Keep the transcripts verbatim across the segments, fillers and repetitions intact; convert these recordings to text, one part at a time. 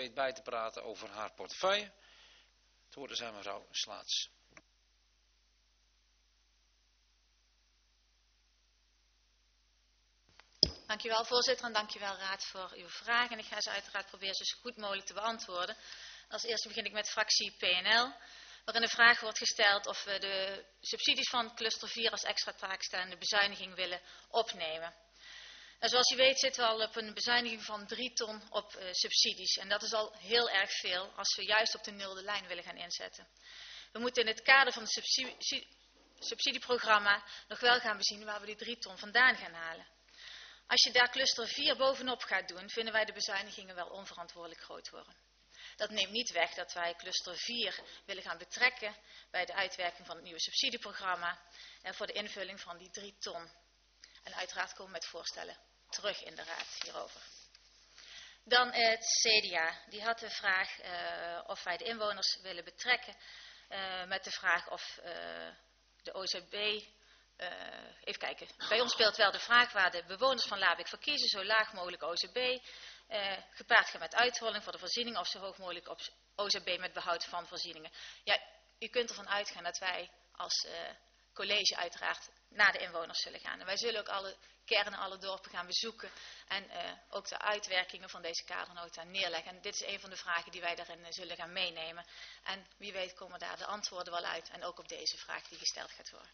weet bij te praten over haar portefeuille. Het woord is aan mevrouw Slaats. Dankjewel voorzitter en dankjewel raad voor uw vragen. En ik ga ze uiteraard proberen zo goed mogelijk te beantwoorden. Als eerste begin ik met fractie P N L, waarin de vraag wordt gesteld of we de subsidies van cluster vier als extra taakstellende bezuiniging willen opnemen. En zoals u weet zitten we al op een bezuiniging van drie ton op uh, subsidies. En dat is al heel erg veel als we juist op de nulde lijn willen gaan inzetten. We moeten in het kader van het subsidie, subsidieprogramma nog wel gaan bezien waar we die drie ton vandaan gaan halen. Als je daar cluster vier bovenop gaat doen, vinden wij de bezuinigingen wel onverantwoordelijk groot worden. Dat neemt niet weg dat wij cluster vier willen gaan betrekken bij de uitwerking van het nieuwe subsidieprogramma en voor de invulling van die drie ton. En uiteraard komen we met voorstellen terug in de raad hierover. Dan het C D A. Die had de vraag uh, of wij de inwoners willen betrekken uh, met de vraag of uh, de O Z B... Uh, even kijken. Bij ons speelt wel de vraag waar de bewoners van Labik voor kiezen, zo laag mogelijk O Z B, uh, gepaard gaan met uitholling voor de voorzieningen of zo hoog mogelijk op O Z B met behoud van voorzieningen. Ja, u kunt ervan uitgaan dat wij als uh, college uiteraard naar de inwoners zullen gaan. En wij zullen ook alle kernen, alle dorpen gaan bezoeken en uh, ook de uitwerkingen van deze kadernota neerleggen. En dit is een van de vragen die wij daarin uh, zullen gaan meenemen. En wie weet komen daar de antwoorden wel uit en ook op deze vraag die gesteld gaat worden.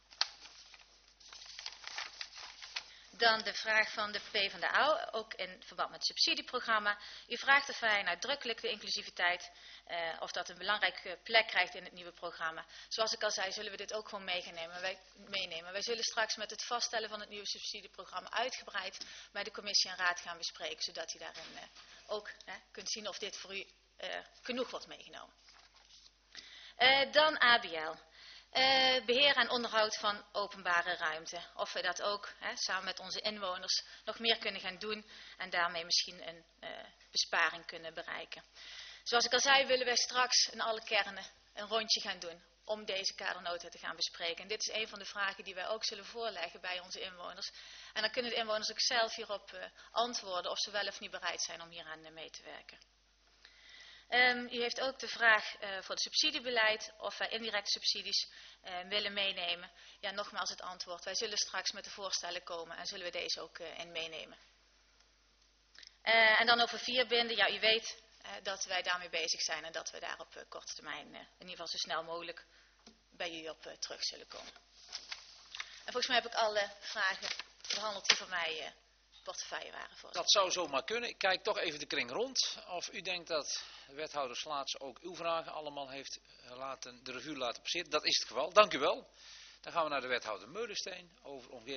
Dan de vraag van de PvdA, ook in verband met het subsidieprogramma. U vraagt of wij nadrukkelijk de inclusiviteit, eh, of dat een belangrijke plek krijgt in het nieuwe programma. Zoals ik al zei, zullen we dit ook gewoon meenemen. Wij, meenemen. Wij zullen straks met het vaststellen van het nieuwe subsidieprogramma uitgebreid bij de commissie en raad gaan bespreken, zodat u daarin eh, ook eh, kunt zien of dit voor u eh, genoeg wordt meegenomen. Eh, dan A B L. Uh, beheer en onderhoud van openbare ruimte. Of we dat ook hè, samen met onze inwoners nog meer kunnen gaan doen en daarmee misschien een uh, besparing kunnen bereiken. Zoals ik al zei, willen wij straks in alle kernen een rondje gaan doen om deze kadernota te gaan bespreken. En dit is een van de vragen die wij ook zullen voorleggen bij onze inwoners. En dan kunnen de inwoners ook zelf hierop uh, antwoorden of ze wel of niet bereid zijn om hieraan uh, mee te werken. Um, u heeft ook de vraag uh, voor het subsidiebeleid of wij indirecte subsidies uh, willen meenemen. Ja, nogmaals het antwoord. Wij zullen straks met de voorstellen komen en zullen we deze ook uh, in meenemen. Uh, en dan over vierbinden. Ja, u weet uh, dat wij daarmee bezig zijn en dat we daar op uh, korte termijn uh, in ieder geval zo snel mogelijk bij u op uh, terug zullen komen. En volgens mij heb ik alle vragen behandeld die voor mij... Uh, portefeuille waren. Dat zou zomaar kunnen. Ik kijk toch even de kring rond. Of u denkt dat de wethouder Slaats ook uw vragen allemaal heeft laten, de revue laten passeren. Dat is het geval. Dank u wel. Dan gaan we naar de wethouder Meulensteen over omgeving.